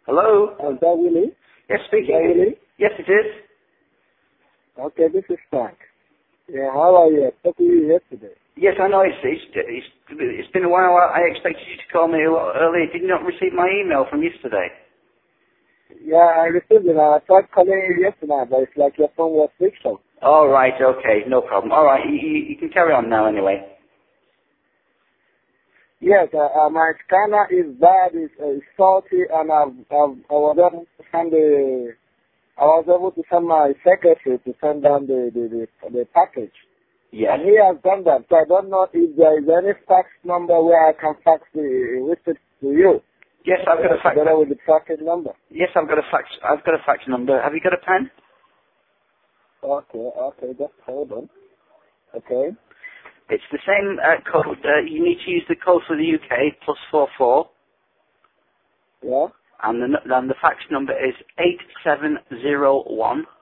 Hello? Is that Willie? Yes, speaking. Is that Willie? Yes, it is. Okay, this is Frank. Yeah, how are you? I spoke to you yesterday. Yes, I know. It's been a while. I expected you to call me a lot earlier. Did you not receive my email from yesterday? Yeah, I received it. I tried calling you yesterday, but it's like your phone was switched off. All right, okay, no problem. All right, you can carry on now anyway. Yes, my scanner is bad, it's faulty, and I was able to send my secretary to send down the package. Yes. And he has done that, so I don't know if there is any fax number where I can fax the receipt to you. Yes, I've got a fax. Together with the tracking number. Yes, I've got a fax number. Have you got a pen? Okay, just hold on. Okay. It's the same code. You need to use the code for the UK, +44. Yeah. And the fax number is 8701.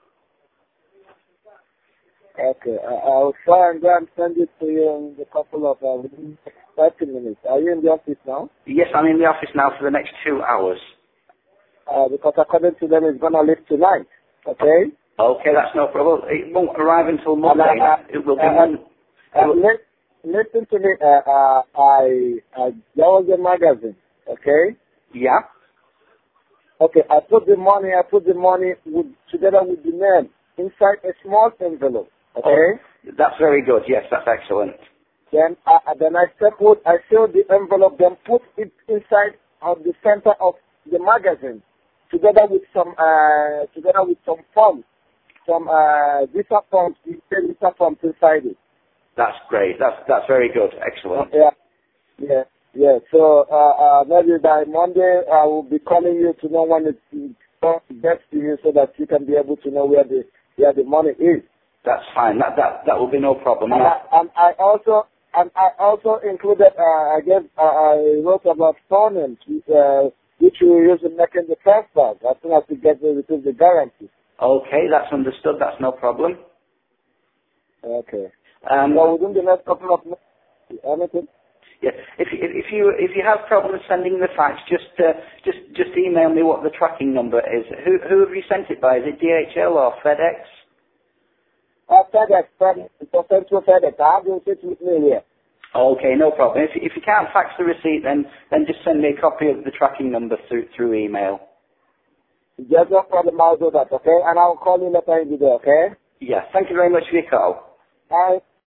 Okay, I'll try and go and send it to you in a couple of within 30 minutes. Are you in the office now? Yes, I'm in the office now for the next 2 hours. Because according to them, it's going to leave tonight. Okay? Okay, that's no problem. It won't arrive until Monday. It will be Monday. Listen to me. There was a magazine. Okay? Yeah? Okay, I put the money together with the name inside a small envelope. Okay? Oh, that's very good. Yes, that's excellent. Then I sealed the envelope, then put it inside of the center of the magazine, together with some forms, some visa forms inside it. That's great. That's very good. Excellent. Yeah. So maybe by Monday I will be calling you to know when it gets to you, so that you can be able to know where the money is. That's fine. That will be no problem. And I also included I wrote about phone names, which we use in making the transfer as soon as we get the guarantee. Okay, that's understood. That's no problem. Okay. So within the next couple of minutes, anything? Yeah. If you have problems sending the fax, just email me what the tracking number is. Who have you sent it by? Is it DHL or FedEx? FedEx. It's sent to FedEx. I have it with me here. Okay, no problem. If you can't fax the receipt, then just send me a copy of the tracking number through email. Just no problem. I'll do that. Okay, and I'll call you later in the day. Okay. Yeah. Thank you very much for your call. Bye.